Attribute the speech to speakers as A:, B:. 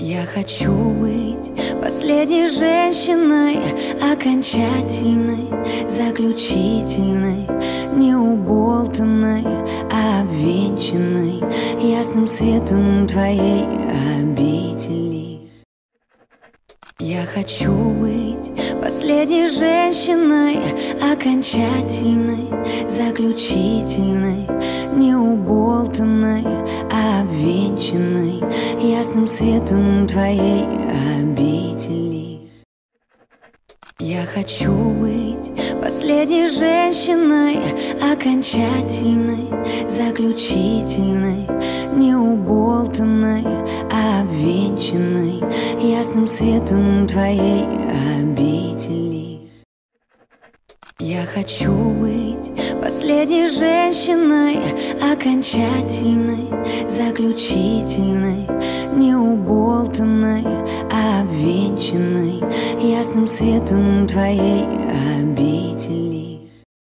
A: Я хочу быть последней женщиной, окончательной, заключительной, неуболтанной, обвенчанной ясным светом твоей обители. Я хочу быть последней женщиной, окончательной, заключительной, неуболтанной, обвенчанной ясным светом твоей обители. Я хочу быть последней женщиной, окончательной, заключительной, неуболтанной, обвенчанной ясным светом твоей обители. Я хочу быть последней женщиной, окончательной, заключительной, неуболтанной, обвенчанной ясным светом твоей обители.